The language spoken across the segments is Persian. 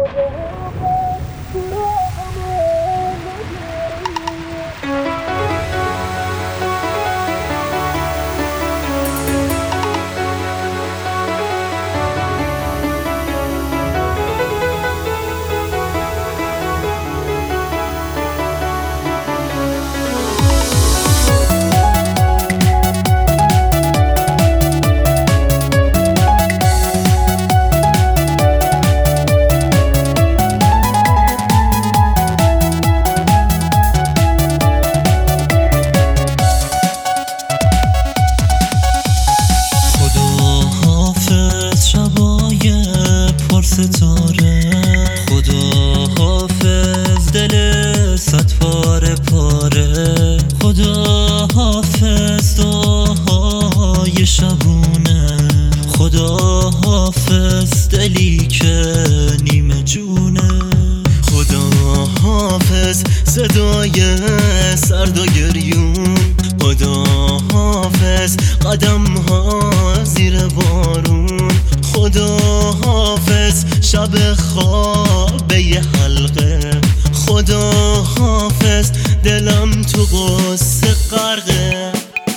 ستاره خدا حافظ دل صد پاره پاره، خدا حافظ دعاهای شبونه، خدا حافظ دلی که نیمه جونه، خدا حافظ صدای سرد و گریون، خدا حافظ قدم ها زیر بارون، خدا حافظ شب خوابه ی حلقه، خدا حافظ دلم تو غصه غرقه،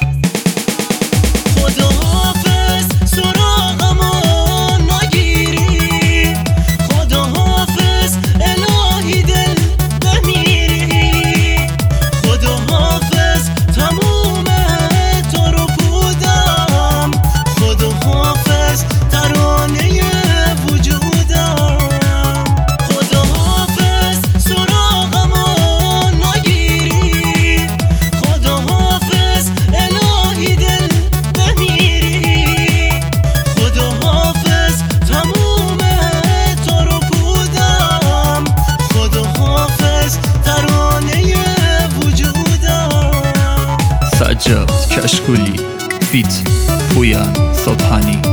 خدا حافظ سراغمو نگیری، خدا حافظ الهی دل بمیری، خدا حافظ تموم تو رو بودم، خدا حافظ ترانه وجودم، خدا حافظ سراغمو نگیری، خدا حافظ الهی دل بمیری، خدا حافظ تموم تو رو بودم، خدا حافظ ترانه وجودم. سجاد کشکولی فیت پویان صبحانی.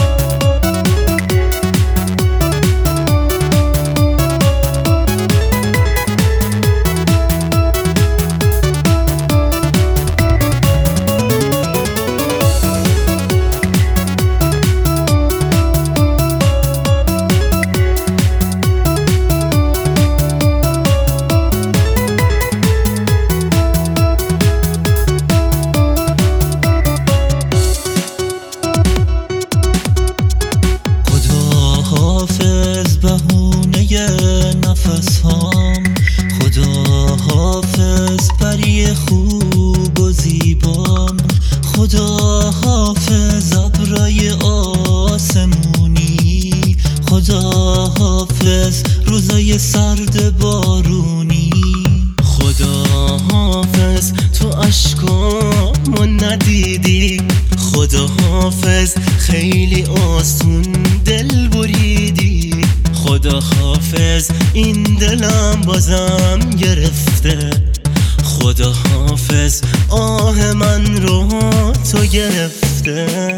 بهونه نفس هام، خدا حافظ پری خوب و زیبام، خدا حافظ ابرای آسمونی، خدا حافظ روزای سرد بارونی، خدا حافظ تو اشکامو ندیدی، خدا حافظ خیلی آسون دل بریدی، خدا حافظ این دلم بازم گرفته، خدا حافظ آه من رو تو گرفته.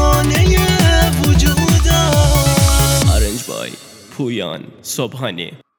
پویان صبحانی.